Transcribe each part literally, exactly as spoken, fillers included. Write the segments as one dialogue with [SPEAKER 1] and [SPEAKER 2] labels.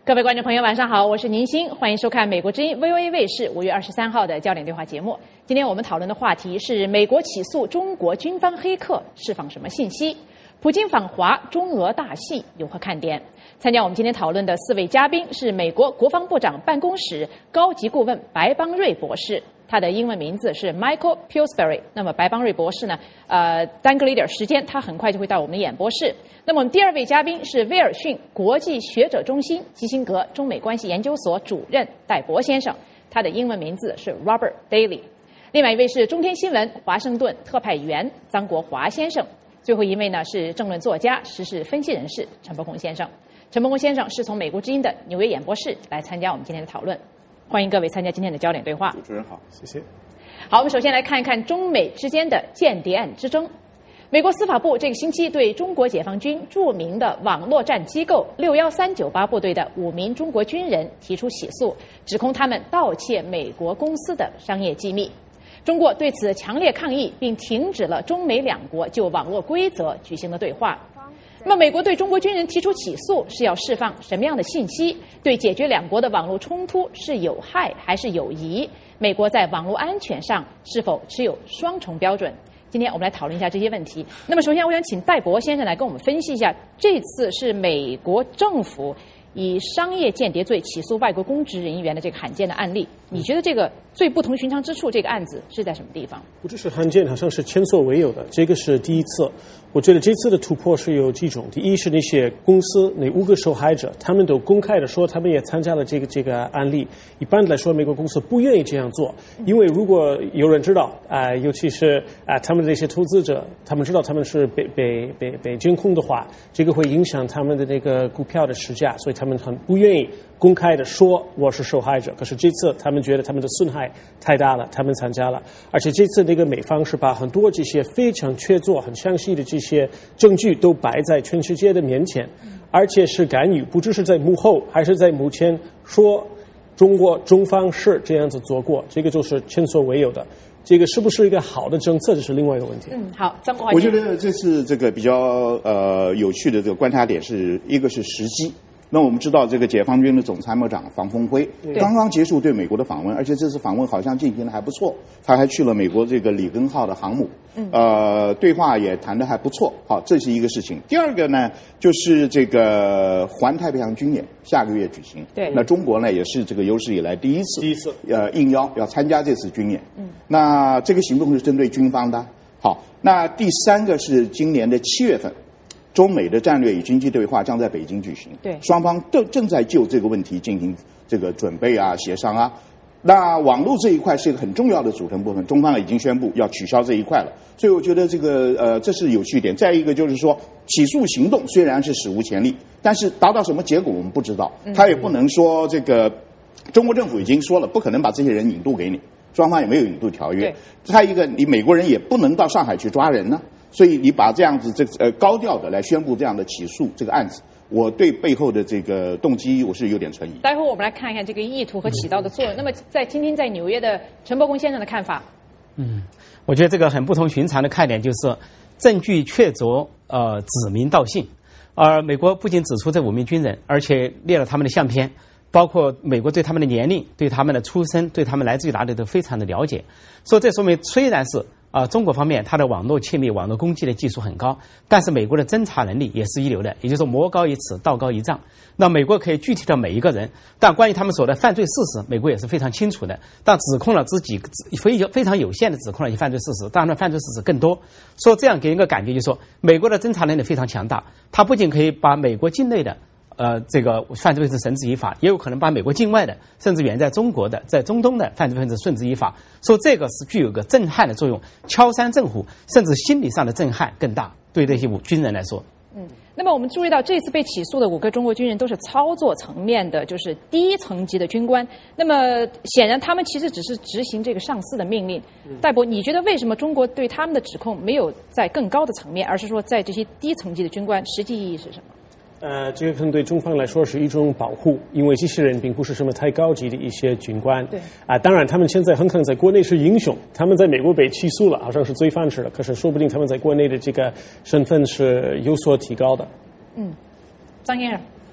[SPEAKER 1] 各位观众朋友，晚上好，我是宁鑫，欢迎收看美国之音 V O A 卫视五月二十三号的焦点对话节目。今天我们讨论的话题是美国起诉中国军方黑客，释放什么信息？普京访华，中俄大戏有何看点？参加我们今天讨论的四位嘉宾是美国国防部长办公室高级顾问白邦瑞博士。他的英文名字是 Michael Pillsbury。那么白邦瑞博士呢？呃，耽搁了一点时间，他很快就会到我们的演播室。那么我们第二位嘉宾是威尔逊国际学者中心基辛格中美关系研究所主任戴博先生，他的英文名字是 Robert Daly。另外一位是中天新闻华盛顿特派员张国华先生。最后一位呢是政论作家、时事分析人士陈伯孔先生。陈伯孔先生是从美国之音的纽约演播室来参加我们今天的讨论。欢迎各位参加今天的焦点对话。
[SPEAKER 2] 主持人好，谢谢。
[SPEAKER 1] 好，我们首先来看一看中美之间的间谍案之争。美国司法部这个星期对中国解放军著名的网络战机构六一三九八部队的五名中国军人提出起诉，指控他们盗窃美国公司的商业机密。中国对此强烈抗议，并停止了中美两国就网络规则举行的对话。那么美国对中国军人提出起诉是要释放什么样的信息？对解决两国的网络冲突是有害还是有益？美国在网络安全上是否持有双重标准？今天我们来讨论一下这些问题。那么首先我想请戴博先生来跟我们分析一下，这次是美国政府以商业间谍罪起诉外国公职人员的这个罕见的案例，你觉得这个最不同寻常之处，这个案子是在什么地方？
[SPEAKER 3] 不只是罕见，好像是前所未有的，这个是第一次。我觉得这次的突破是有几种。第一是那些公司那五个受害者，他们都公开的说他们也参加了这个这个案例。一般来说，美国公司不愿意这样做，因为如果有人知道啊、呃，尤其是啊、呃、他们的那些投资者，他们知道他们是被被被被监控的话，这个会影响他们的那个股票的市价，所以他们很不愿意公开的说我是受害者。可是这次他们觉得他们的损害太大了，他们参加了。而且这次那个美方是把很多这些非常确凿、很详细的这些证据都摆在全世界的面前，而且是干预，不只是在幕后，还是在幕前说中国中方是这样子做过，这个就是前所未有的。这个是不是一个好的政策，这是另外一个问题。
[SPEAKER 1] 嗯，好，张国华。
[SPEAKER 2] 我觉得这次这个比较呃有趣的这个观察点是一个是时机。那我们知道，这个解放军的总参谋长房峰辉刚刚结束对美国的访问，而且这次访问好像进行的还不错，他还去了美国这个里根号的航母，呃，对话也谈得还不错。好，这是一个事情。第二个呢，就是这个环太平洋军演下个月举行。
[SPEAKER 1] 对，
[SPEAKER 2] 那中国呢也是这个有史以来第一次，
[SPEAKER 3] 第一次
[SPEAKER 2] 呃应邀要参加这次军演。嗯，那这个行动是针对军方的。好，那第三个是今年的七月份。中美的战略与经济对话将在北京举行，
[SPEAKER 1] 对，双
[SPEAKER 2] 方正正在就这个问题进行这个准备啊、协商啊。那网络这一块是一个很重要的组成部分，中方已经宣布要取消这一块了，所以我觉得这个呃这是有趣点。再一个就是说，起诉行动虽然是史无前例，但是达到什么结果我们不知道，他也不能说这个中国政府已经说了不可能把这些人引渡给你，双方也没有引渡条约。再一个，你美国人也不能到上海去抓人呢。所以你把这样子这个呃高调的来宣布这样的起诉这个案子，我对背后的这个动机我是有点存疑。
[SPEAKER 1] 待会儿我们来看一看这个意图和起到的作用。那么再听听在纽约的陈伯公先生的看法。
[SPEAKER 4] 嗯，我觉得这个很不同寻常的看点就是证据确凿，呃，指名道姓。而美国不仅指出这五名军人，而且列了他们的相片，包括美国对他们的年龄、对他们的出身、对他们来自于哪里都非常的了解。所以这说明虽然是啊、呃，中国方面它的网络窃密、网络攻击的技术很高，但是美国的侦查能力也是一流的，也就是说魔高一尺，道高一丈。那美国可以具体到每一个人，但关于他们所的犯罪事实，美国也是非常清楚的。但指控了自己非非常有限的指控了一些犯罪事实，当然犯罪事实更多。所以这样给人一个感觉，就是说美国的侦查能力非常强大，它不仅可以把美国境内的呃，这个犯罪分子绳之以法，也有可能把美国境外的，甚至远在中国的、在中东的犯罪分子顺之以法。说这个是具有个震撼的作用，敲山震虎，甚至心理上的震撼更大，对这些军人来说。
[SPEAKER 1] 嗯，那么我们注意到这次被起诉的五个中国军人都是操作层面的，就是低层级的军官。那么显然他们其实只是执行这个上司的命令。戴博，你觉得为什么中国对他们的指控没有在更高的层面，而是说在这些低层级的军官，实际意义是什么？
[SPEAKER 3] 呃，这个可能对中方来说是一种保护，因为这些人并不是什么太高级的一些军官。
[SPEAKER 1] 对
[SPEAKER 3] 啊、呃，当然他们现在很可能在国内是英雄，他们在美国被起诉了，好像是罪犯似的，可是说不定他们在国内的这个身份是有所提高的。
[SPEAKER 1] 嗯，张先生。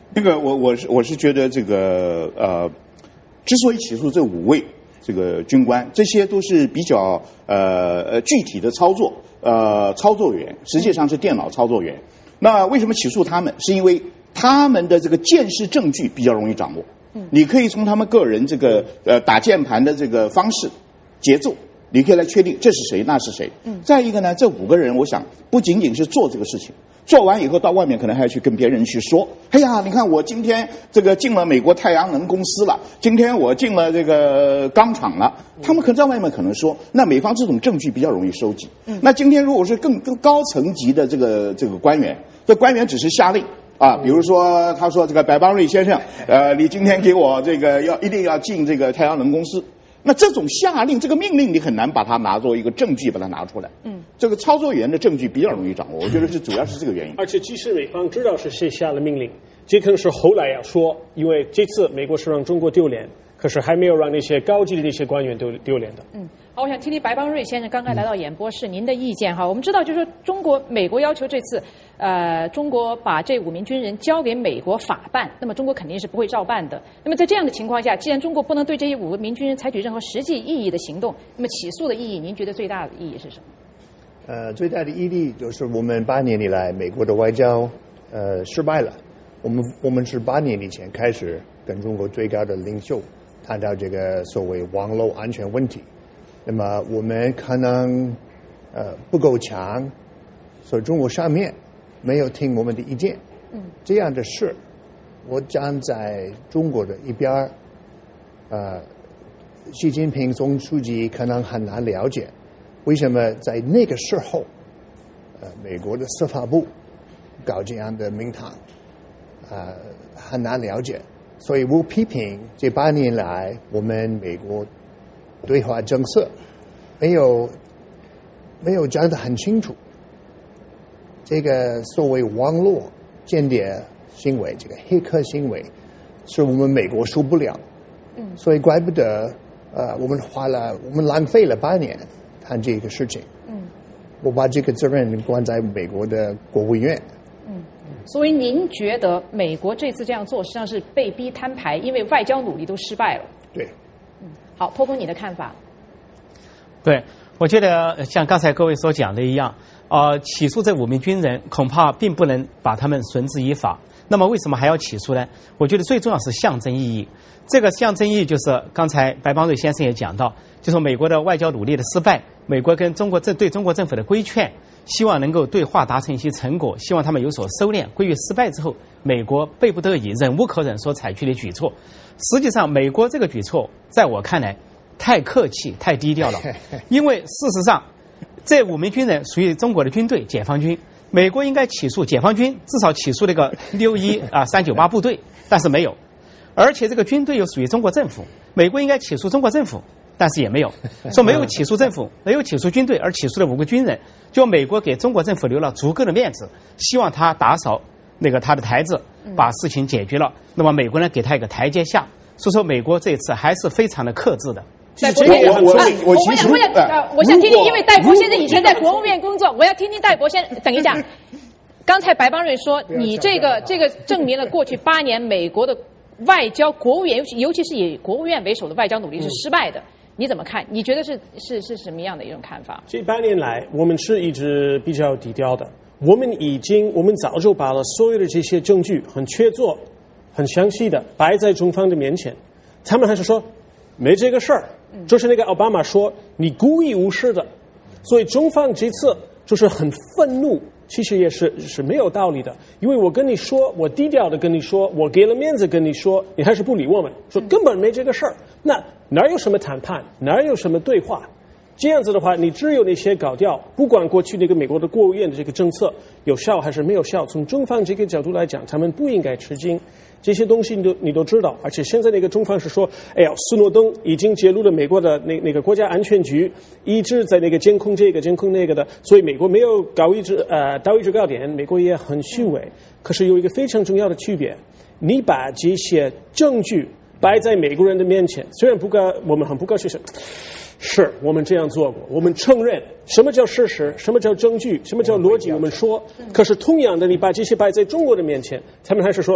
[SPEAKER 2] 那个我我是我是觉得这个呃，之所以起诉这五位这个军官，这些都是比较呃呃具体的操作呃操作员，实际上是电脑操作员。那为什么起诉他们？是因为他们的这个监视证据比较容易掌握。嗯，你可以从他们个人这个呃打键盘的这个方式、节奏，你可以来确定这是谁，那是谁。嗯，再一个呢，这五个人，我想不仅仅是做这个事情。做完以后到外面可能还要去跟别人去说，哎呀，你看我今天这个进了美国太阳能公司了，今天我进了这个钢厂了，他们可能在外面可能说，那美方这种证据比较容易收集。嗯，那今天如果是更更高层级的这个这个官员，这官员只是下令啊，比如说他说这个白邦瑞先生，呃，你今天给我这个要一定要进这个太阳能公司。那这种下令，这个命令你很难把它拿作一个证据把它拿出来。嗯，这个操作员的证据比较容易掌握，我觉得是主要是这个原因。
[SPEAKER 3] 而且即使美方知道是谁下了命令，这可能是后来要说，因为这次美国是让中国丢脸，可是还没有让那些高级的那些官员丢丢脸的。
[SPEAKER 1] 嗯，好，我想听听白邦瑞先生刚才来到演播室，您的意见哈。我们知道，就是说中国美国要求这次，呃，中国把这五名军人交给美国法办，那么中国肯定是不会照办的。那么在这样的情况下，既然中国不能对这些五名军人采取任何实际意义的行动，那么起诉的意义，您觉得最大的意义是什么？
[SPEAKER 5] 呃，最大的意义就是我们八年以来美国的外交呃失败了。我们我们是八年以前开始跟中国最高的领袖谈到这个所谓网络安全问题，那么我们可能呃不够强，所以中国上面没有听我们的意见。嗯，这样的事，我站在中国的一边儿，呃，习近平总书记可能很难了解，为什么在那个时候，呃，美国的司法部搞这样的名堂，呃，很难了解。所以我批评这八年来我们美国对华政策没有没有讲得很清楚。这个所谓网络间谍行为，这个黑客行为，是我们美国受不了。嗯，所以怪不得呃，我们花了我们浪费了八年谈这个事情。嗯，我把这个责任关在美国的国务院。
[SPEAKER 1] 嗯，所以您觉得美国这次这样做实际上是被逼摊牌，因为外交努力都失败了？
[SPEAKER 5] 对。
[SPEAKER 1] 嗯，好，波波你的看法？
[SPEAKER 4] 对，我觉得像刚才各位所讲的一样，呃，起诉这五名军人恐怕并不能把他们绳之以法。那么为什么还要起诉呢？我觉得最重要是象征意义。这个象征意义就是刚才白邦瑞先生也讲到，就是美国的外交努力的失败，美国跟中国政对中国政府的规劝，希望能够对话达成一些成果，希望他们有所收敛。归于失败之后，美国迫不得已、忍无可忍所采取的举措。实际上，美国这个举措在我看来太客气、太低调了，因为事实上，这五名军人属于中国的军队解放军。美国应该起诉解放军，至少起诉那个六一啊三九八部队，但是没有。而且这个军队又属于中国政府，美国应该起诉中国政府，但是也没有。说没有起诉政府，没有起诉军队，而起诉了五个军人，就美国给中国政府留了足够的面子，希望他打扫那个他的台子，把事情解决了。那么美国呢，给他一个台阶下。所以说，美国这次还是非常的克制的。
[SPEAKER 1] 戴博先生，我我我其实我想呃，我想听听，因为戴博先生以前在国务院工作，我要听听戴博先生。等一下，刚才白邦瑞说，你这个这个证明了过去八年美国的外交、国务院，尤其尤其是以国务院为首的外交努力是失败的。你怎么看？你觉得是是是什么样的一种看法？
[SPEAKER 3] 这八年来，我们是一直比较低调的。我们已经，我们早就把了所有的这些证据很确凿、很详细的摆在中方的面前，他们还是说没这个事儿。就是那个奥巴马说你故意无视的，所以中方这次就是很愤怒，其实也是是没有道理的。因为我跟你说，我低调的跟你说，我给了面子跟你说，你还是不理我们，说根本没这个事儿。那哪有什么谈判，哪有什么对话？这样子的话，你只有那些搞掉，不管过去那个美国的国务院的这个政策有效还是没有效，从中方这个角度来讲，他们不应该吃惊。这些东西你都你都知道，而且现在那个中方是说，哎呀，斯诺登已经揭露了美国的那那个国家安全局一直在那个监控这个监控那个的，所以美国没有高一制呃高一制高点，美国也很虚伪。可是有一个非常重要的区别，你把这些证据摆在美国人的面前，虽然不高，我们很不高兴，是是我们这样做过，我们承认什么叫事实，什么叫证据，什么叫逻辑，我们说。可是同样的，你把这些摆在中国的面前，他们还是说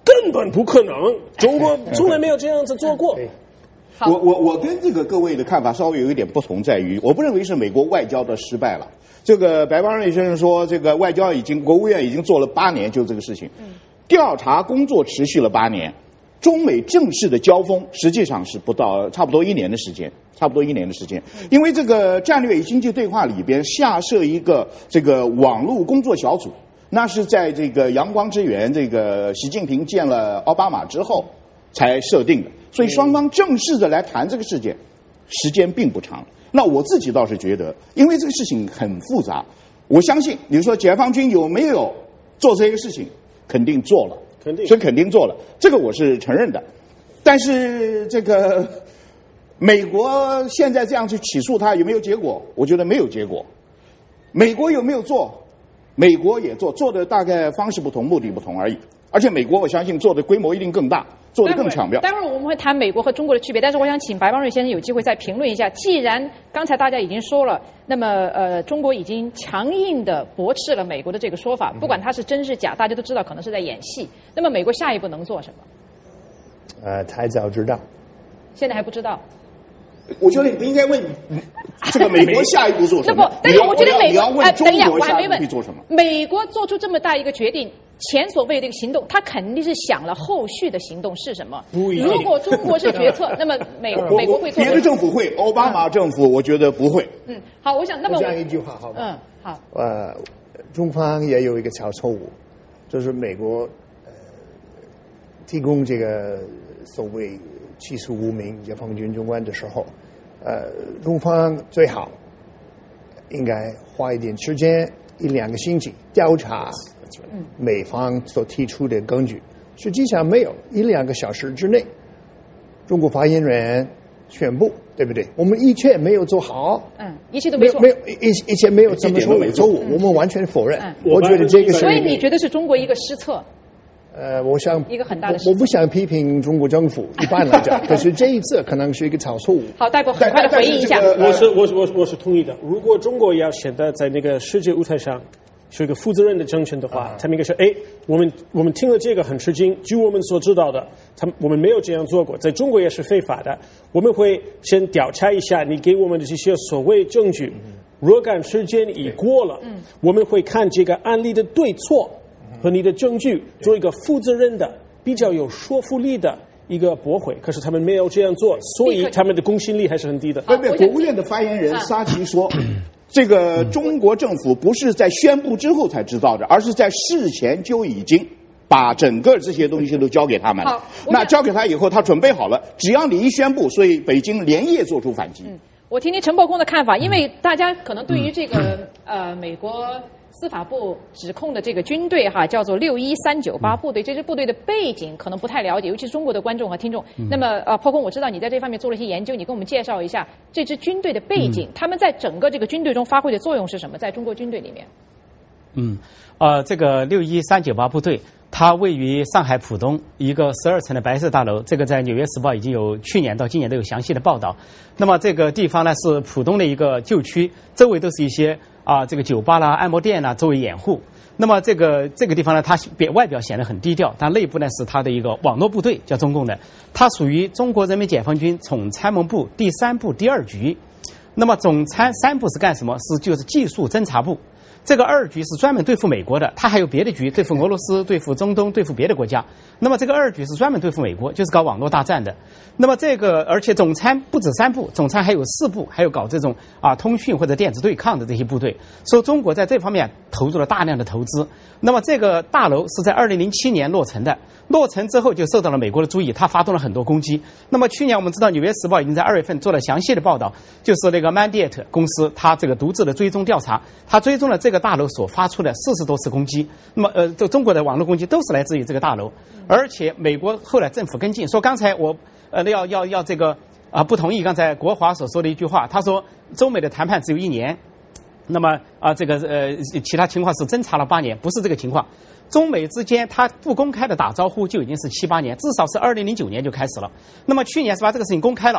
[SPEAKER 3] 根本不可能，中国从来没有这样子做过。
[SPEAKER 2] 我我我跟这个各位的看法稍微有一点不同，在于我不认为是美国外交的失败了。这个白邦瑞先生说，这个外交已经国务院已经做了八年，就这个事情，调查工作持续了八年，中美正式的交锋实际上是不到差不多一年的时间，差不多一年的时间，因为这个战略与经济对话里边下设一个这个网络工作小组，那是在这个阳光之源这个习近平见了奥巴马之后才设定的，所以双方正式的来谈这个事件，时间并不长。那我自己倒是觉得，因为这个事情很复杂，我相信，比如说解放军有没有做这个事情，肯定做了，
[SPEAKER 3] 肯定
[SPEAKER 2] 是肯定做了，这个我是承认的。但是这个美国现在这样去起诉他有没有结果？我觉得没有结果。美国有没有做？美国也做，做的大概方式不同，目的不同而已。而且美国我相信做的规模一定更大，做得更巧妙。
[SPEAKER 1] 待会儿我们会谈美国和中国的区别，但是我想请白邦瑞先生有机会再评论一下。既然刚才大家已经说了，那么呃，中国已经强硬的驳斥了美国的这个说法，不管它是真是假，大家都知道可能是在演戏。那么美国下一步能做什么？
[SPEAKER 5] 呃，太早知道，
[SPEAKER 1] 现在还不知道。
[SPEAKER 2] 我觉得你不应该问这个美国下一步做什么。
[SPEAKER 1] 那不，但是我觉得美国，哎，等一下，我还没问
[SPEAKER 2] 会做什么。
[SPEAKER 1] 美国做出这么大一个决定，前所未有的一个行动，他肯定是想了后续的行动是什么。如果中国是决策，那么美美国会做。
[SPEAKER 2] 别的政府会，奥巴马政府我觉得不会。
[SPEAKER 1] 嗯，好，我想那么
[SPEAKER 5] 我讲一句话好吗？
[SPEAKER 1] 嗯，好。
[SPEAKER 5] 呃，中方也有一个小错误，就是美国呃提供这个所谓起诉无名解放军军官的时候，呃，中方最好应该花一点时间，一两个星期调查美方所提出的根据。实际上没有一两个小时之内，中国发言人宣布，对不对？我们一切没有做好，
[SPEAKER 1] 嗯，一切都没错，
[SPEAKER 5] 没有一一切没有这么说没错误，我们完全否认。
[SPEAKER 1] 嗯、
[SPEAKER 5] 我觉得这个是，
[SPEAKER 1] 所以你觉得是中国一个失策？
[SPEAKER 5] 呃，我想
[SPEAKER 1] 一个很大的失策。
[SPEAKER 5] 我不想批评中国政府，一般来讲，可是这一次可能是一个小错误。
[SPEAKER 1] 好，戴博很快的回应一下。
[SPEAKER 3] 这个、我是我是我是我是同意的。如果中国要显得在那个世界舞台上是一个负责任的政权的话，啊、他们应该说：哎，我们我们听了这个很吃惊。据我们所知道的，他们我们没有这样做过，在中国也是非法的。我们会先调查一下你给我们的这些所谓证据，嗯、若干时间已过了，嗯、我们会看这个案例的对错和你的证据，做一个负责任的、比较有说服力的一个驳回。可是他们没有这样做，所以他们的公信力还是很低的。
[SPEAKER 2] 对对，国务院的发言人沙奇说。这个中国政府不是在宣布之后才知道的，而是在事前就已经把整个这些东西都交给他们了。那交给他以后，他准备好了，只要你一宣布，所以北京连夜做出反击。
[SPEAKER 1] 嗯，我听听陈伯公的看法，因为大家可能对于这个、嗯、呃美国司法部指控的这个军队哈，叫做六一三九八部队，这支部队的背景可能不太了解，尤其是中国的观众和听众。嗯、那么呃，破空，我知道你在这方面做了一些研究，你跟我们介绍一下这支军队的背景，嗯、他们在整个这个军队中发挥的作用是什么？在中国军队里面。
[SPEAKER 4] 嗯，呃，这个六一三九八部队，它位于上海浦东一个十二层的白色大楼，这个在《纽约时报》已经有去年到今年都有详细的报道。那么这个地方呢是浦东的一个旧区，周围都是一些啊这个酒吧啦、按摩店啦作为掩护。那么这个这个地方呢，它表外表显得很低调，但内部呢是它的一个网络部队，叫中共的，它属于中国人民解放军总参谋部第三部第二局。那么总参三部是干什么？是就是技术侦察部。这个二局是专门对付美国的，它还有别的局，对付俄罗斯、对付中东、对付别的国家。那么这个二局是专门对付美国，就是搞网络大战的。那么这个，而且总参不止三部，总参还有四部，还有搞这种啊通讯或者电子对抗的这些部队。所以中国在这方面投入了大量的投资。那么这个大楼是在二零零七年落成的，落成之后就受到了美国的注意，它发动了很多攻击。那么去年我们知道，《纽约时报》已经在二月份做了详细的报道，就是那个 Mandiant 公司，它这个独自的追踪调查，它追踪了这个大楼所发出的四十多次攻击。那么呃，这中国的网络攻击都是来自于这个大楼，而且美国后来政府跟进说，刚才我呃要要要这个啊不同意刚才国华所说的一句话，他说中美的谈判只有一年。那么啊，这个呃，其他情况是侦查了八年，不是这个情况。中美之间，他不公开的打招呼就已经是七八年，至少是二零零九年就开始了。那么去年是把这个事情公开了，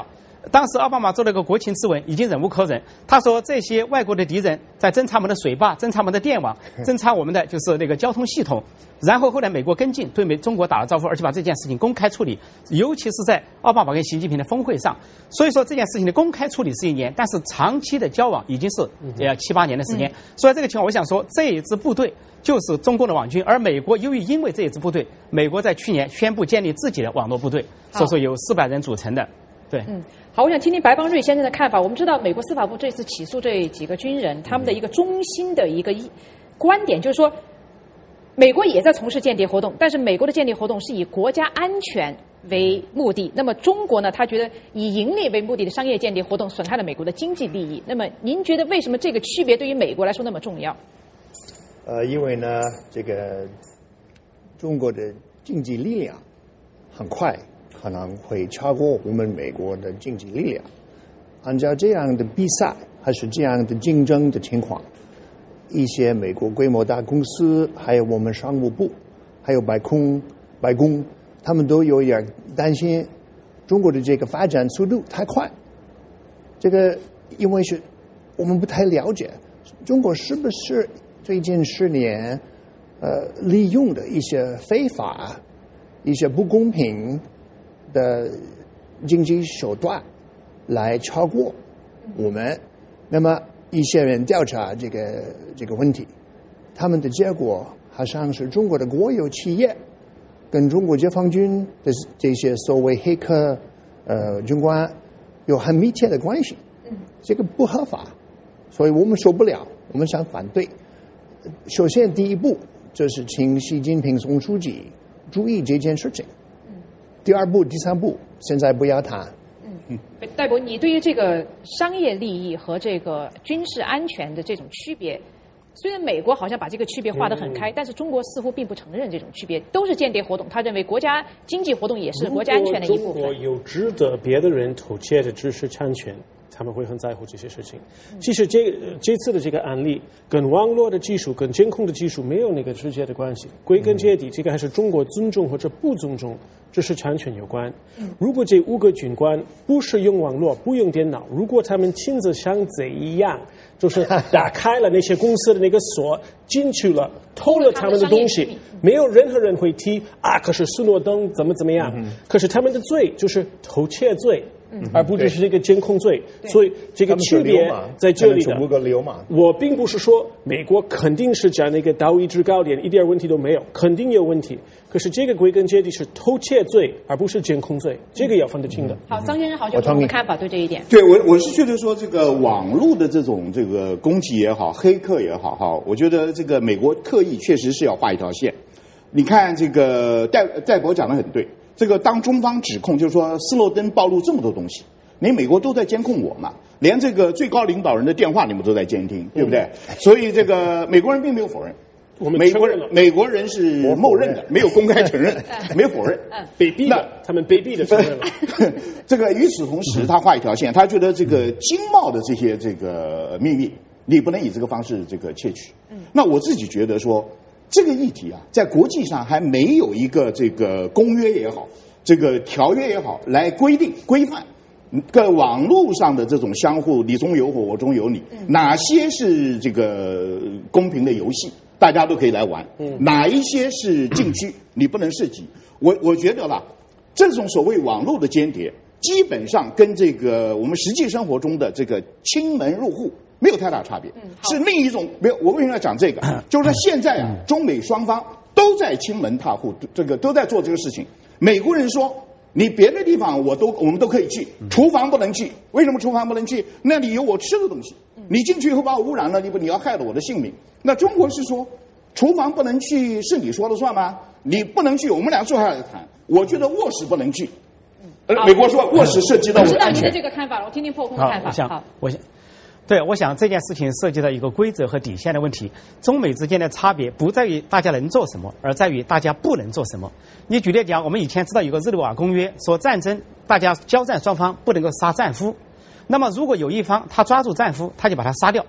[SPEAKER 4] 当时奥巴马做了一个国情咨文，已经忍无可忍。他说这些外国的敌人在侦察我们的水坝、侦察我们的电网、侦察我们的就是那个交通系统。然后后来美国跟进，对美中国打了招呼，而且把这件事情公开处理，尤其是在奥巴马跟习近平的峰会上。所以说这件事情的公开处理是一年，但是长期的交往已经是呃七八年的时间。所以这个情况，我想说这一支部队就是中共的网军，而美国由于因为这一支部队，美国在去年宣布建立自己的网络部队，所以说有四百人组成的。对，
[SPEAKER 1] 嗯，好，我想听听白邦瑞先生的看法。我们知道，美国司法部这次起诉这几个军人，他们的一个中心的一个观点就是说，美国也在从事间谍活动，但是美国的间谍活动是以国家安全为目的。那么中国呢，他觉得以盈利为目的的商业间谍活动损害了美国的经济利益。那么您觉得为什么这个区别对于美国来说那么重要？
[SPEAKER 5] 呃，因为呢，这个中国的经济力量很快可能会超过我们美国的经济力量。按照这样的比赛还是这样的竞争的情况，一些美国规模大公司，还有我们商务部，还有白宫，白宫，他们都有点担心中国的这个发展速度太快。这个因为是我们不太了解中国是不是最近十年呃利用的一些非法、一些不公平的经济手段来超过我们。那么一些人调查这个这个问题，他们的结果好像是中国的国有企业跟中国解放军的这些所谓黑客呃军官有很密切的关系，这个不合法，所以我们受不了，我们想反对。首先第一步就是请习近平总书记注意这件事情，第二步第三步现在不要谈。
[SPEAKER 1] 嗯，戴博，你对于这个商业利益和这个军事安全的这种区别，虽然美国好像把这个区别划得很开，嗯、但是中国似乎并不承认这种区别，都是间谍活动。他认为国家经济活动也是国家安全的一部分。
[SPEAKER 3] 如果中国有值得别的人偷窃的知识产权，他们会很在乎这些事情。其实这这次的这个案例跟网络的技术、跟监控的技术没有那个直接的关系。归根结底，这个还是中国尊重或者不尊重知识产权有关。如果这五个军官不是用网络、不用电脑，如果他们亲自像这样，就是打开了那些公司的那个锁，进去了，偷了他们的东西，没有任何人会提啊。可是斯诺登怎么怎么样？可是他们的罪就是偷窃罪。嗯、而不只是这个监控罪，所以这个区别在这里的。我并不是说美国肯定是讲那个道义制高点，一点问题都没有，肯定有问题。可是这个归根结底是偷窃罪，而不是监控罪，这个要分得清的。
[SPEAKER 1] 好，张先生好像有什么看法对这一点？
[SPEAKER 2] 对我我是觉得说，这个网络的这种这个攻击也好，黑客也好，哈，我觉得这个美国刻意确实是要画一条线。你看这个戴戴博讲得很对。这个当中方指控就是说斯诺登暴露这么多东西，你美国都在监控我嘛，连这个最高领导人的电话你们都在监听，对不对？嗯、所以这个美国人并没有否认，
[SPEAKER 3] 我们
[SPEAKER 2] 美国人美国人是默认的，没有公开承认，没有否认，
[SPEAKER 3] 被逼的，他们被逼的承认了。
[SPEAKER 2] 这个与此同时，他画一条线，他觉得这个经贸的这些这个秘密，你不能以这个方式这个窃取。嗯、那我自己觉得说。这个议题啊，在国际上还没有一个这个公约也好，这个条约也好，来规定规范个网络上的这种相互你中有我我中有你，哪些是这个公平的游戏，大家都可以来玩，哪一些是禁区，你不能涉及。我我觉得吧，这种所谓网络的间谍，基本上跟这个我们实际生活中的这个亲门入户。没有太大差别，是另一种没有。我为什么要讲这个？就是说现在啊，中美双方都在亲门踏户，这个都在做这个事情。美国人说，你别的地方我都我们都可以去，厨房不能去。为什么厨房不能去？那里有我吃的东西，你进去以后把我污染了，你不你要害了我的性命。那中国是说，厨房不能去是你说了算吗？你不能去，我们俩坐下来谈。我觉得卧室不能去，呃，美国说卧室涉及到我的安全。
[SPEAKER 1] 我知道您的这个看法了，我听听破空的看法。
[SPEAKER 4] 好，我想。对，我想这件事情涉及到一个规则和底线的问题。中美之间的差别不在于大家能做什么，而在于大家不能做什么。你举例讲，我们以前知道有个日内瓦公约，说战争大家交战双方不能够杀战俘。那么如果有一方他抓住战俘，他就把他杀掉。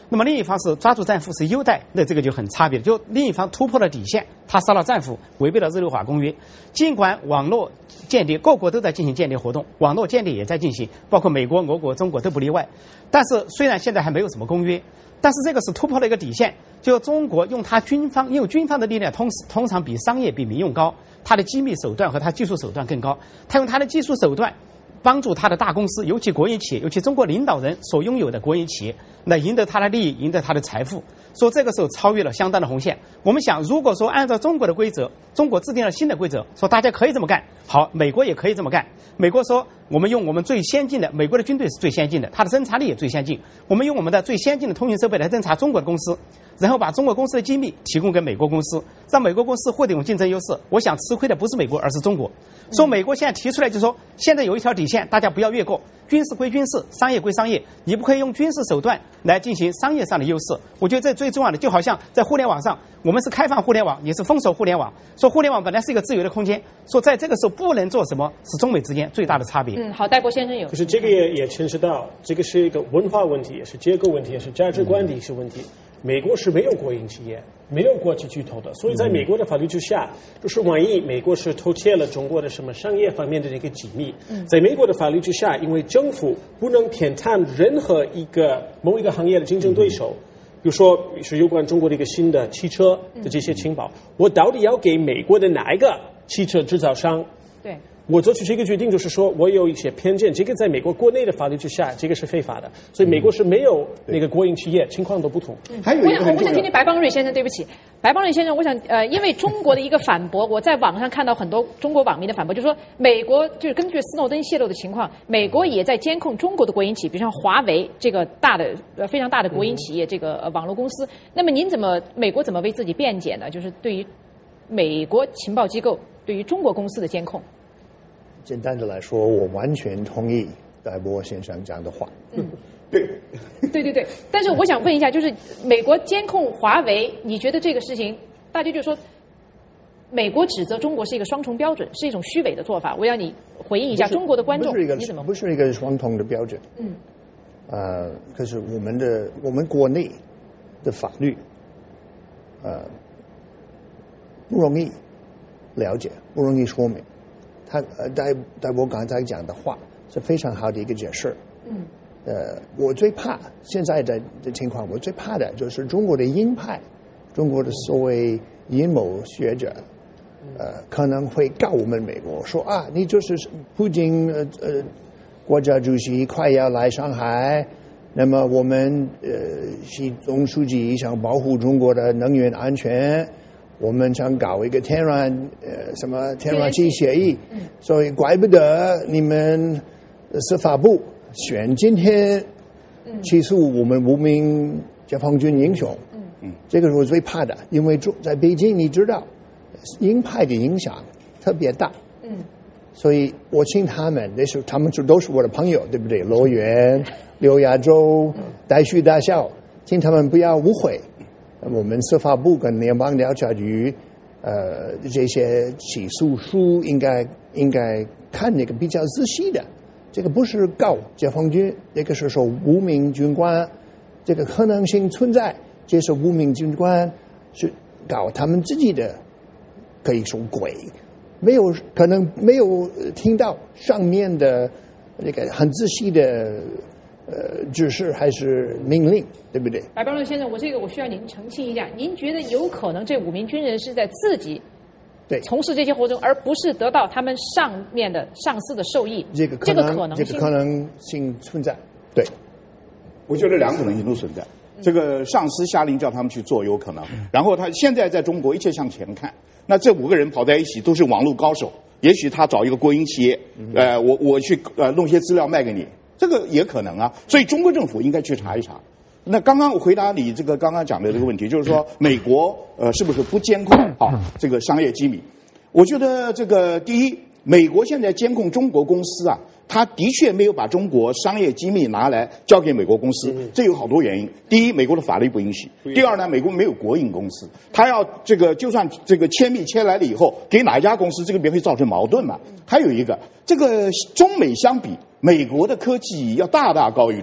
[SPEAKER 4] 那么另一方是抓住战俘是优待，那这个就很差别，就另一方突破了底线，他杀了战俘，违背了日内瓦公约。尽管网络间谍各国都在进行间谍活动，网络间谍也在进行，包括美国、俄国、中国都不例外。但是虽然现在还没有什么公约，但是这个是突破了一个底线，就中国用它军方，因为军方的力量通通常比商业比民用高，它的机密手段和它技术手段更高，它用它的技术手段帮助他的大公司，尤其国营企业，尤其中国领导人所拥有的国营企业，来赢得他的利益，赢得他的财富。说这个时候超越了相当的红线。我们想，如果说按照中国的规则，中国制定了新的规则，说大家可以这么干，好，美国也可以这么干。美国说，我们用我们最先进的，美国的军队是最先进的，它的侦察力也最先进，我们用我们的最先进的通讯设备来侦察中国的公司，然后把中国公司的机密提供给美国公司，让美国公司获得一种竞争优势。我想吃亏的不是美国，而是中国。说美国现在提出来就是说，现在有一条底线，大家不要越过，军事归军事，商业归商业，你不可以用军事手段来进行商业上的优势。我觉得这最重要的，就好像在互联网上，我们是开放互联网，也是封锁互联网。说互联网本来是一个自由的空间，说在这个时候不能做什么，是中美之间最大的差别。
[SPEAKER 1] 嗯，好，戴博先生有。
[SPEAKER 3] 就是这个也也牵涉到，这个是一个文化问题，也是结构问题，也是价值观的一些问题。美国是没有国营企业，没有国际巨头的，所以在美国的法律之下，就是万一美国是偷窃了中国的什么商业方面的这个机密，在美国的法律之下，因为政府不能偏袒任何一个某一个行业的竞争对手，比如说是有关中国的一个新的汽车的这些情报，我到底要给美国的哪一个汽车制造商？
[SPEAKER 1] 对。
[SPEAKER 3] 我做出这个决定，就是说我有一些偏见，这个在美国国内的法律之下，这个是非法的，所以美国是没有那个国营企业，情况都不同。
[SPEAKER 1] 嗯、
[SPEAKER 2] 还有一个很重要，
[SPEAKER 1] 我想听听白邦瑞先生，对不起，白邦瑞先生，我想呃，因为中国的一个反驳，我在网上看到很多中国网民的反驳，就是说美国就是根据斯诺登泄露的情况，美国也在监控中国的国营企业，比如像华为这个大的呃非常大的国营企业，这个、呃、网络公司。那么您怎么美国怎么为自己辩解呢？就是对于美国情报机构对于中国公司的监控。
[SPEAKER 5] 简单的来说，我完全同意戴博先生讲的话。
[SPEAKER 1] 嗯，对，对对对。但是我想问一下，就是美国监控华为，你觉得这个事情，大家就说，美国指责中国是一个双重标准，是一种虚伪的做法。我要你回应一下中国的观众，你怎么？
[SPEAKER 5] 不是一个双重的标准。
[SPEAKER 1] 嗯。
[SPEAKER 5] 呃，可是我们的我们国内的法律，呃，不容易了解，不容易说明。他呃，戴戴博刚才讲的话是非常好的一个解释。
[SPEAKER 1] 嗯。
[SPEAKER 5] 呃，我最怕现在的的情况，我最怕的就是中国的鹰派，中国的所谓阴谋学者，呃，可能会告我们美国说啊，你就是普京呃呃国家主席快要来上海，那么我们呃习总书记想保护中国的能源安全。我们想搞一个天然呃什么天然气协议，所以怪不得你们司法部选今天起诉我们无名解放军英雄。嗯嗯，这个是我最怕的，因为在北京你知道，鹰派的影响特别大。嗯，所以我请他们，那是他们都是我的朋友，对不对？罗源、刘亚洲、戴旭大校，请他们不要误会。我们司法部跟联邦调查局，呃，这些起诉书应该应该看那个比较仔细的。这个不是告解放军，这个是说无名军官，这个可能性存在。这是无名军官是搞他们自己的，可以说鬼，没有可能没有听到上面的那个很仔细的。呃，指示还是命令，对不对？
[SPEAKER 1] 白邦瑞先生，我这个我需要您澄清一下，您觉得有可能这五名军人是在自己对从事这些活动，而不是得到他们上面的上司的授意？
[SPEAKER 5] 这个可能，
[SPEAKER 1] 这个可能性，
[SPEAKER 5] 这个可能性存在。对，
[SPEAKER 2] 我觉得两个可能性都存在。这个上司下令叫他们去做有可能，然后他现在在中国一切向前看，那这五个人跑在一起都是网络高手，也许他找一个国营企业，呃，我我去呃弄些资料卖给你。这个也可能啊，所以中国政府应该去查一查。那刚刚我回答你这个刚刚讲的这个问题，就是说美国呃是不是不监控啊这个商业机密？我觉得这个第一，美国现在监控中国公司啊，他的确没有把中国商业机密拿来交给美国公司，这有好多原因。第一，美国的法律不允许；第二呢，美国没有国营公司，他要这个就算这个签密签来了以后，给哪一家公司，这个便会造成矛盾嘛。还有一个，这个中美相比。美国的科技要大大高于中国，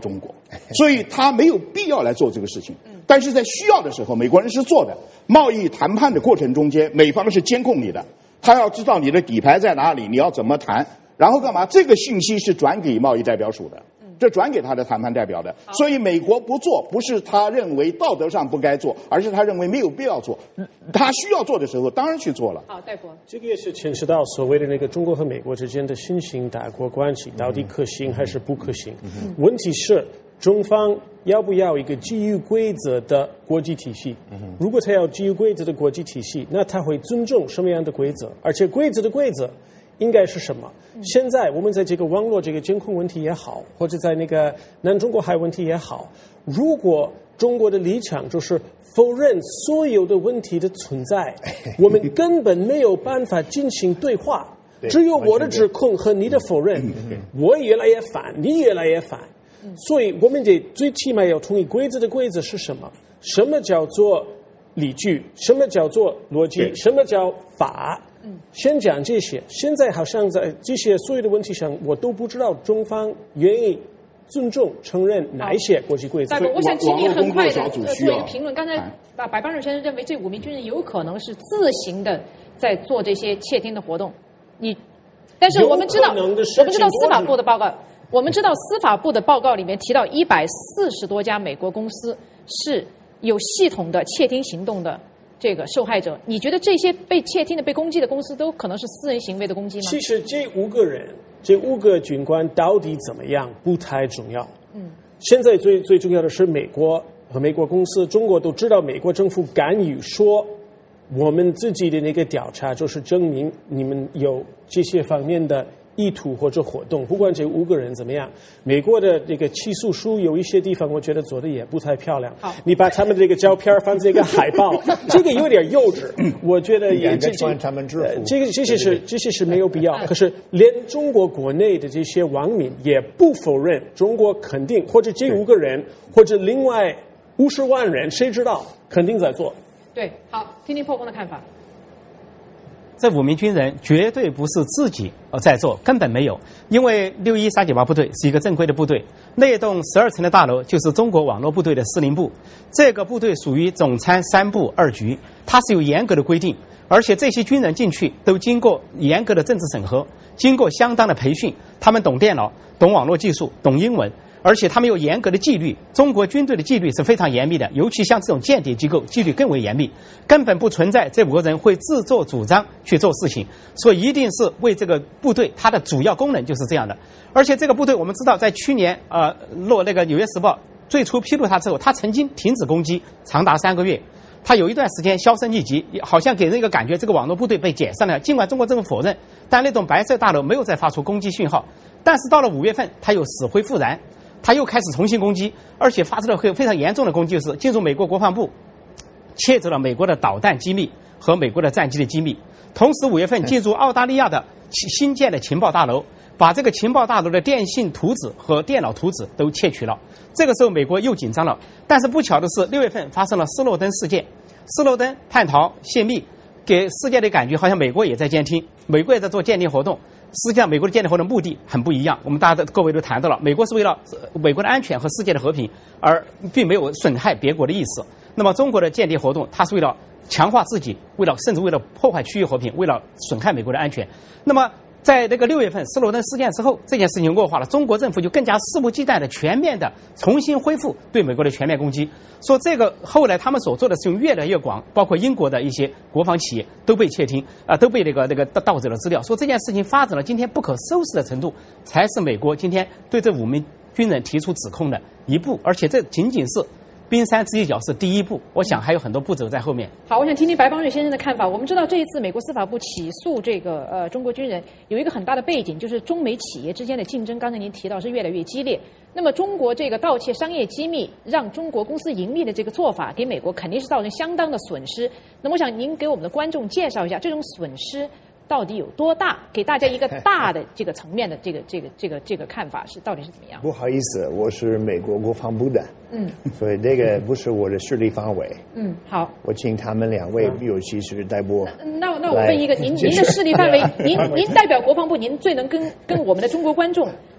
[SPEAKER 2] 所以他没有必要来做这个事情。但是在需要的时候，美国人是做的。贸易谈判的过程中间，美方是监控你的，他要知道你的底牌在哪里，你要怎么谈，然后干嘛？这个信息是转给贸易代表署的。这转给他的谈判代表的，所以美国不做，不是他认为道德上不该做，而是他认为没有必要做。他需要做的时候，当然去做了。
[SPEAKER 1] 好，戴博，
[SPEAKER 3] 这个也是牵涉到所谓的那个中国和美国之间的新型大国关系到底可行还是不可行。嗯、问题是中方要不要一个基于规则的国际体系？嗯、如果他要基于规则的国际体系，那他会尊重什么样的规则？而且规则的规则应该是什么？现在我们在这个网络这个监控问题也好，或者在那个南中国海问题也好，如果中国的立场就是否认所有的问题的存在，我们根本没有办法进行对话，只有我的指控和你的否认，我越来越反，你越来越反，所以我们得最起码要同意规则的规则是什么？什么叫做理据？什么叫做逻辑？什么叫法？先讲这些，现在好像在这些所有的问题上，我都不知道中方愿意尊重承认哪一些国际规则。
[SPEAKER 1] 我想请你很快的呃做一个评论。刚才啊，白邦瑞先生认为这五名军人有可能是自行的在做这些窃听的活动。你，但是我们知道，我们知道司法部的报告，我们知道司法部的报告里面提到一百四十多家美国公司是有系统的窃听行动的。这个受害者，你觉得这些被窃听的、被攻击的公司都可能是私人行为的攻击吗？
[SPEAKER 3] 其实这五个人，这五个军官到底怎么样不太重要。嗯，现在最最重要的是美国和美国公司，中国都知道美国政府干预说，我们自己的那个调查就是证明你们有这些方面的意图或者活动，不管这五个人怎么样，美国的这个起诉书有一些地方我觉得做的也不太漂亮。你把他们这个照片放在一个海报，这个有点幼稚，我觉得也这这
[SPEAKER 5] 他们制服，
[SPEAKER 3] 这个这些是这些是没有必要。可是连中国国内的这些网民也不否认，中国肯定或者这五个人或者另外五十万人，谁知道肯定在做。
[SPEAKER 1] 对，好，听听破空的看法。
[SPEAKER 4] 这五名军人绝对不是自己呃在做，根本没有，因为六一三九八部队是一个正规的部队，那栋十二层的大楼就是中国网络部队的司令部，这个部队属于总参三部二局，它是有严格的规定，而且这些军人进去都经过严格的政治审核，经过相当的培训，他们懂电脑，懂网络技术，懂英文。而且他们有严格的纪律，中国军队的纪律是非常严密的，尤其像这种间谍机构，纪律更为严密，根本不存在这五个人会自作主张去做事情，所以一定是为这个部队，它的主要功能就是这样的。而且这个部队我们知道，在去年呃落那个《纽约时报》最初披露他之后，他曾经停止攻击长达三个月，他有一段时间销声匿迹，好像给人一个感觉这个网络部队被解散了。尽管中国政府否认，但那栋白色大楼没有再发出攻击讯号。但是到了五月份，他又死灰复燃。他又开始重新攻击，而且发生了非常严重的攻击，就是进入美国国防部，窃走了美国的导弹机密和美国的战机的机密。同时，五月份进入澳大利亚的新建的情报大楼，把这个情报大楼的电信图纸和电脑图纸都窃取了。这个时候，美国又紧张了。但是不巧的是，六月份发生了斯诺登事件，斯诺登叛逃泄密，给世界的感觉好像美国也在监听，美国也在做间谍活动。实际上，美国的间谍活动目的很不一样。我们大家的各位都谈到了，美国是为了美国的安全和世界的和平，而并没有损害别国的意思。那么，中国的间谍活动，它是为了强化自己，为了甚至为了破坏区域和平，为了损害美国的安全。那么，在那个六月份斯诺登事件之后，这件事情恶化了，中国政府就更加肆无忌惮的全面的重新恢复对美国的全面攻击。说这个后来他们所做的事情越来越广，包括英国的一些国防企业都被窃听啊、呃，都被那个那个盗走了资料。说这件事情发展到今天不可收拾的程度，才是美国今天对这五名军人提出指控的一步，而且这仅仅是冰山之一角，是第一步，我想还有很多步骤在后面。
[SPEAKER 1] 好，我想听听白邦瑞先生的看法。我们知道这一次美国司法部起诉这个呃中国军人有一个很大的背景，就是中美企业之间的竞争，刚才您提到是越来越激烈。那么中国这个盗窃商业机密，让中国公司盈利的这个做法，给美国肯定是造成相当的损失。那么我想您给我们的观众介绍一下这种损失到底有多大，给大家一个大的这个层面的这个这个这个这个看法是到底是怎么样？
[SPEAKER 5] 不好意思，我是美国国防部的，嗯，所以这个不是我的势力范围。嗯，
[SPEAKER 1] 好，
[SPEAKER 5] 我请他们两位，尤其是戴博。
[SPEAKER 1] 那那我问一个，您您的势力范围，您您代表国防部，您最能跟跟我们的中国观众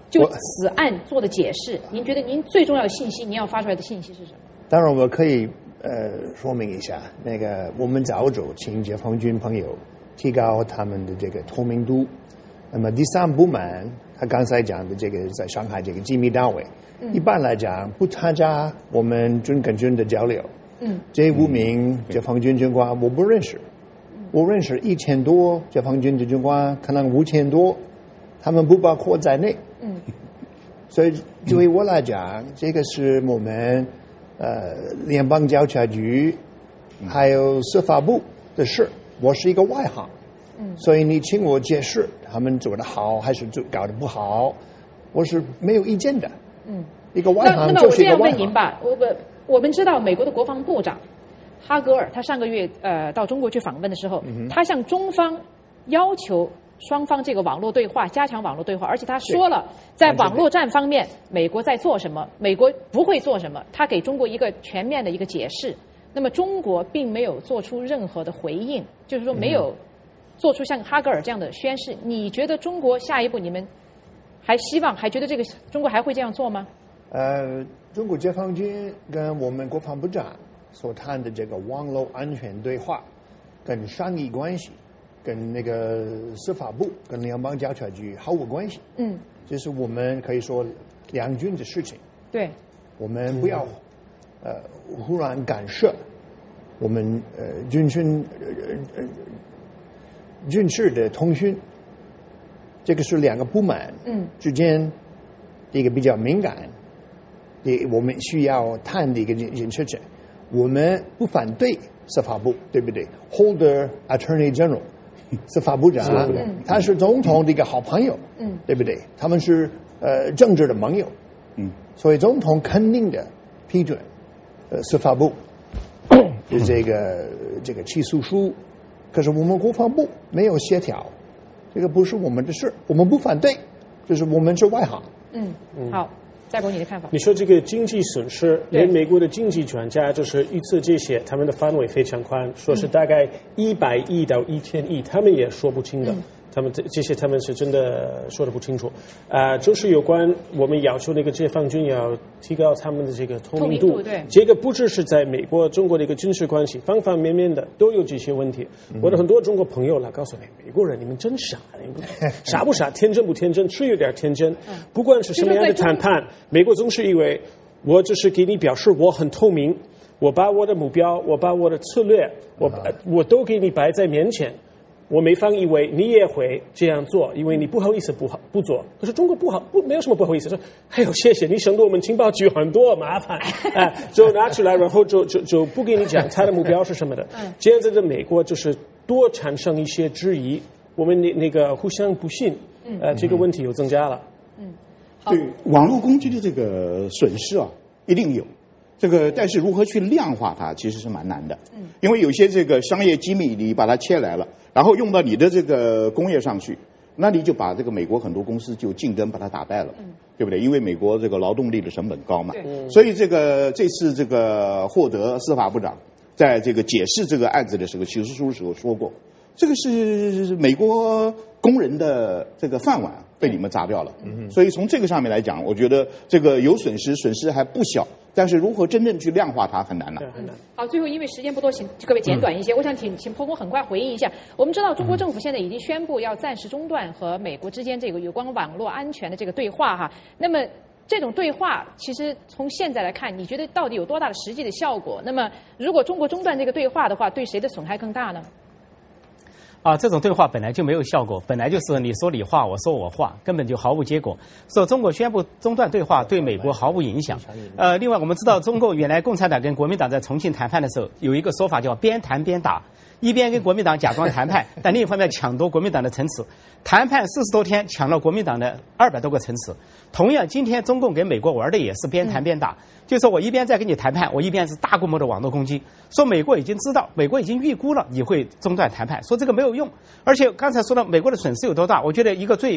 [SPEAKER 1] 就此案做的解释，您觉得您最重要的信息，您要发出来的信息是什么？
[SPEAKER 5] 当然，我可以呃说明一下，那个我们早就请解放军朋友提高他们的这个透明度。那么第三部门，他刚才讲的这个在上海这个机密单位，嗯、一般来讲不参加我们军跟军的交流。嗯，这五名解放军军官我不认识，我认识一千多解放军的军官，可能五千多，他们不包括在内。嗯，所以对于我来讲，这个是我们呃联邦调查局还有司法部的事，我是一个外行。嗯，所以你请我解释他们做得好还是做搞得不好，我是没有意见的。嗯，一个外行就是一个外行。那么我这样问您
[SPEAKER 1] 吧，我我我们知道美国的国防部长哈格尔，他上个月呃到中国去访问的时候，嗯、他向中方要求双方这个网络对话，加强网络对话，而且他说了，在网络战方面，美国在做什么，美国不会做什么，他给中国一个全面的一个解释。那么中国并没有做出任何的回应，就是说没有。嗯做出像哈格尔这样的宣誓，你觉得中国下一步你们还希望还觉得这个中国还会这样做吗？
[SPEAKER 5] 呃，中国解放军跟我们国防部长所谈的这个网络安全对话，跟商议关系，跟那个司法部跟联邦调查局毫无关系。嗯，这是我们可以说两军的事情。
[SPEAKER 1] 对，
[SPEAKER 5] 我们不要呃忽然干涉我们呃军训呃呃。军事的通讯，这个是两个部门嗯之间一个比较敏感的，我们需要谈的一个人事情。我们不反对司法部，对不对 ？Holder Attorney General， 司法部长，嗯、他是总统的一个好朋友，嗯，对不对？他们是呃政治的盟友，嗯，所以总统肯定的批准呃司法部的这个这个起诉书。可是我们国防部没有协调，这个不是我们的事，我们不反对，就是我们是外行。
[SPEAKER 1] 嗯，好，戴博你的看法？
[SPEAKER 3] 你说这个经济损失，连美国的经济专家就是预测这些，他们的范围非常宽，说是大概一百亿到一千亿，他们也说不清的。嗯他们这这些他们是真的说得不清楚，啊、呃，就是有关我们要求那个解放军要提高他们的这个透明度，
[SPEAKER 1] 透明度对，
[SPEAKER 3] 这个不只是在美国、中国的一个军事关系，方方面面的都有这些问题。嗯、我的很多中国朋友来告诉你，美国人你们真傻，你们傻不傻，天真不天真，是有点天真。嗯、不管是什么样的谈判，美国总是以为我只是给你表示我很透明，我把我的目标，我把我的策略，我把、嗯、我都给你摆在面前。我没方以为你也会这样做，因为你不好意思不好不做。可是中国不好不没有什么不好意思，说哎呦谢谢你省得我们情报局很多麻烦，哎、呃、就拿出来，然后就就就不给你讲他的目标是什么的。这样子的美国就是多产生一些质疑，我们那那个互相不信，呃这个问题又增加了。
[SPEAKER 2] 嗯，对网络攻击的这个损失啊，一定有。这个，但是如何去量化它，其实是蛮难的。嗯，因为有些这个商业机密，你把它切来了，然后用到你的这个工业上去，那你就把这个美国很多公司就竞争把它打败了，嗯，对不对？因为美国这个劳动力的成本高嘛，对，所以这个这次这个霍德司法部长在这个解释这个案子的时候，起诉书的时候说过，这个是美国工人的这个饭碗被你们砸掉了，嗯，所以从这个上面来讲，我觉得这个有损失，损失还不小。但是如何真正去量化它很难了、啊。
[SPEAKER 1] 很难。好，最后因为时间不多，请各位简短一些。嗯、我想请请婆婆很快回应一下。我们知道中国政府现在已经宣布要暂时中断和美国之间这个有关网络安全的这个对话哈。那么这种对话，其实从现在来看，你觉得到底有多大的实际的效果？那么如果中国中断这个对话的话，对谁的损害更大呢？
[SPEAKER 4] 啊，这种对话本来就没有效果，本来就是你说你话，我说我话，根本就毫无结果。所以中国宣布中断对话，对美国毫无影响。呃，另外我们知道，中共原来共产党跟国民党在重庆谈判的时候，有一个说法叫边谈边打，一边跟国民党假装谈判，但另一方面抢夺国民党的城池。谈判四十多天，抢了国民党的二百多个城池。同样，今天中共跟美国玩的也是边谈边打，嗯、就是说我一边在跟你谈判，我一边是大规模的网络攻击。说美国已经知道，美国已经预估了你会中断谈判，说这个没有用。而且刚才说到美国的损失有多大，我觉得一个最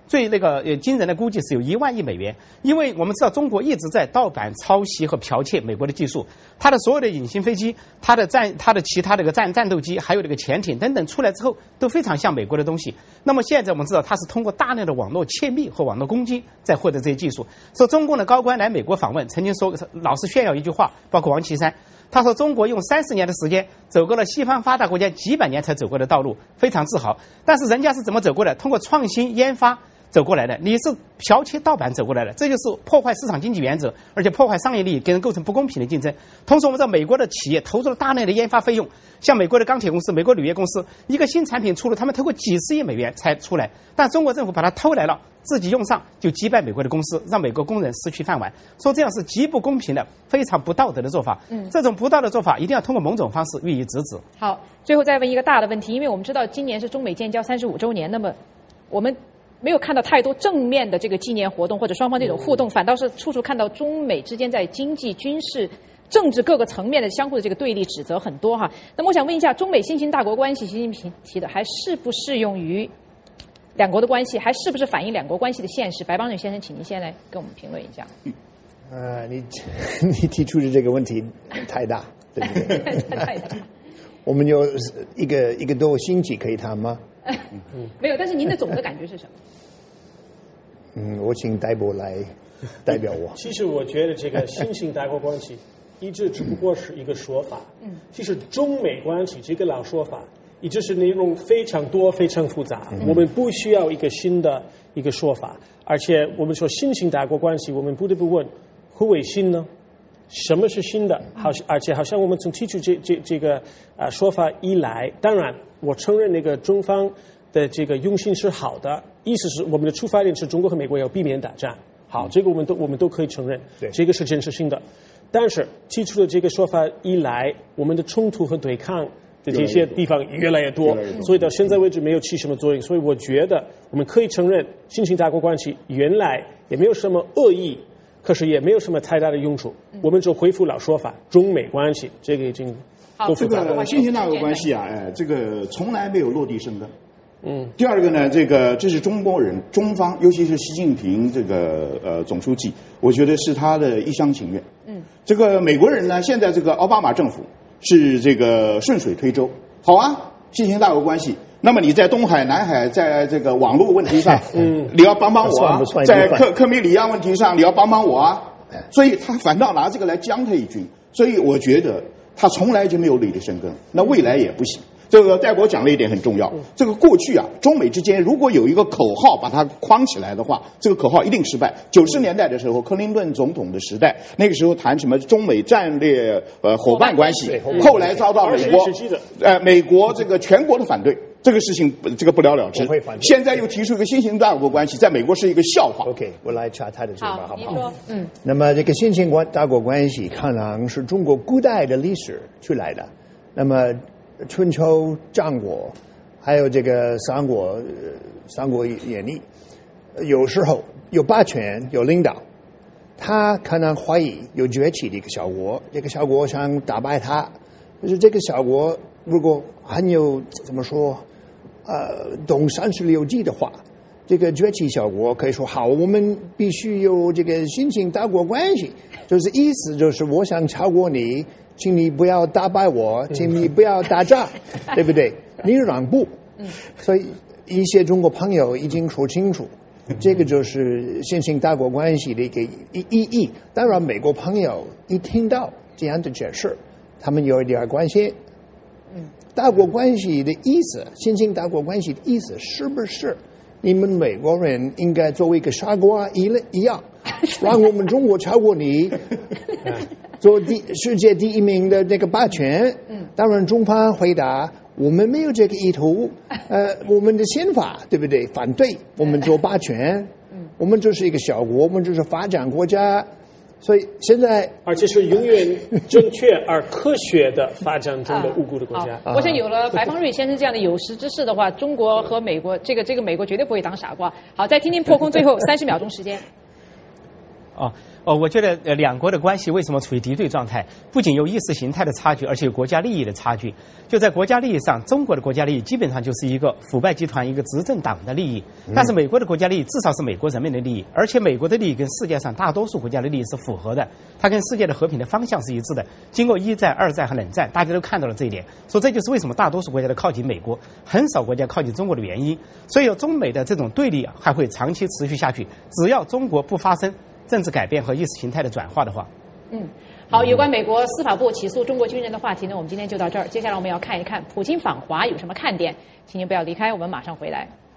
[SPEAKER 4] 最那个呃惊人的估计是有一万亿美元。因为我们知道中国一直在盗版、抄袭和剽窃美国的技术，它的所有的隐形飞机、它的战、它的其他这个战战斗机，还有这个潜艇等等出来之后，都非常像美国的东西。那么现在我们知道，它是通过大量的网络窃密和网络攻击在获得这些技术。说中共的高官来美国访问，曾经说老是炫耀一句话，包括王岐山。他说：“中国用三十年的时间走过了西方发达国家几百年才走过的道路，非常自豪。但是人家是怎么走过的？通过创新研发走过来的，你是剽窃盗版走过来的，这就是破坏市场经济原则，而且破坏商业利益，给人构成不公平的竞争。同时，我们知道美国的企业投入了大量的研发费用，像美国的钢铁公司、美国铝业公司，一个新产品出炉，他们投过几十亿美元才出来，但中国政府把它偷来了。”自己用上就击败美国的公司，让美国工人失去饭碗，说这样是极不公平的、非常不道德的做法。嗯，这种不道德做法一定要通过某种方式予以制止。
[SPEAKER 1] 好，最后再问一个大的问题，因为我们知道今年是中美建交三十五周年，那么我们没有看到太多正面的这个纪念活动或者双方这种互动，反倒是处处看到中美之间在经济、军事、政治各个层面的相互的这个对立指责很多哈。那么我想问一下，中美新型大国关系，习近平提的还适不适用于两国的关系，还是不是反映两国关系的现实？白邦瑞先生，请您先来跟我们评论一下。
[SPEAKER 5] 呃，你你提出的这个问题太大，对不对？
[SPEAKER 1] 太大。
[SPEAKER 5] 我们有一个一个多星期可以谈吗？
[SPEAKER 1] 没有，但是您的总的感觉是什么？
[SPEAKER 5] 嗯，我请戴博来代表我。
[SPEAKER 3] 其实我觉得这个新型大国关系一直只不过是一个说法。嗯，其实中美关系这个老说法。也就是内容非常多、非常复杂，我们不需要一个新的一个说法。而且我们说新型大国关系，我们不得不问，何为新呢？什么是新的？好，而且好像我们从提出这这这个呃说法以来，当然我承认那个中方的这个用心是好的，意思是我们的出发点是中国和美国要避免打仗。好，这个我们都我们都可以承认，这个是真实性的。但是提出的这个说法以来，我们的冲突和对抗。这些地方越来越多，所以到现在为止没有起什么作用。所以我觉得我们可以承认，新型大国关系原来也没有什么恶意，可是也没有什么太大的用处。我们就恢复老说法，中美关系这个已经
[SPEAKER 2] 好。这个新型大国关系啊，哎，这个从来没有落地生根。嗯。第二个呢，这个这是中国人中方，尤其是习近平这个呃总书记，我觉得是他的一厢情愿。嗯。这个美国人呢，现在这个奥巴马政府。是这个顺水推舟，好啊，新型大国关系。那么你在东海、南海，在这个网络问题上，嗯，你要帮帮我啊；在克克米里亚问题上，你要帮帮我啊。所以他反倒拿这个来将他一军。所以我觉得他从来就没有履地生根，那未来也不行。这个戴博讲了一点很重要，这个过去啊，中美之间如果有一个口号把它框起来的话，这个口号一定失败。九十年代的时候，克林顿总统的时代，那个时候谈什么中美战略呃伙伴关系，后来遭到美国呃美国这个全国的反对，这个事情这个不了了之。现在又提出一个新型大国关系，在美国是一个笑话。
[SPEAKER 5] OK， 我来查他的说法好不好？
[SPEAKER 1] 说嗯。
[SPEAKER 5] 那么这个新型大国关系可能是中国古代的历史出来的，那么。春秋战国，还有这个三国，三国演义，有时候有霸权，有领导，他可能怀疑有崛起的一个小国，这个小国想打败他，就是这个小国如果很有怎么说，呃，懂三十六计的话，这个崛起小国可以说好，我们必须有这个新型大国关系，就是意思就是我想超过你。请你不要打败我，请你不要打仗，对不对？你让步。所以一些中国朋友已经说清楚，这个就是新型大国关系的一个意义。当然，美国朋友一听到这样的解释，他们有一点关心。大国关系的意思，新型大国关系的意思，是不是你们美国人应该作为一个傻瓜一一样，让我们中国超过你？做第世界第一名的那个霸权，嗯，当然中方回答我们没有这个意图，呃，我们的宪法对不对？反对我们做霸权，嗯，我们就是一个小国，我们就是发展国家，所以现在
[SPEAKER 3] 而且是永远正确而科学的发展中的无辜的国家。
[SPEAKER 1] 啊、我想有了白方瑞先生这样的有识之士的话，中国和美国这个这个美国绝对不会当傻瓜。好，再听听破空最后三十秒钟时间。
[SPEAKER 4] 哦哦，我觉得呃两国的关系为什么处于敌对状态？不仅有意识形态的差距，而且有国家利益的差距。就在国家利益上，中国的国家利益基本上就是一个腐败集团、一个执政党的利益，但是美国的国家利益至少是美国人民的利益，而且美国的利益跟世界上大多数国家的利益是符合的，它跟世界的和平的方向是一致的。经过一战、二战和冷战，大家都看到了这一点，所以这就是为什么大多数国家都靠近美国，很少国家靠近中国的原因。所以有中美的这种对立啊，还会长期持续下去。只要中国不发生政治改变和意识形态的转化的话，
[SPEAKER 1] 嗯，好，有关美国司法部起诉中国军人的话题呢，我们今天就到这儿。接下来我们要看一看普京访华有什么看点，请您不要离开，我们马上回来。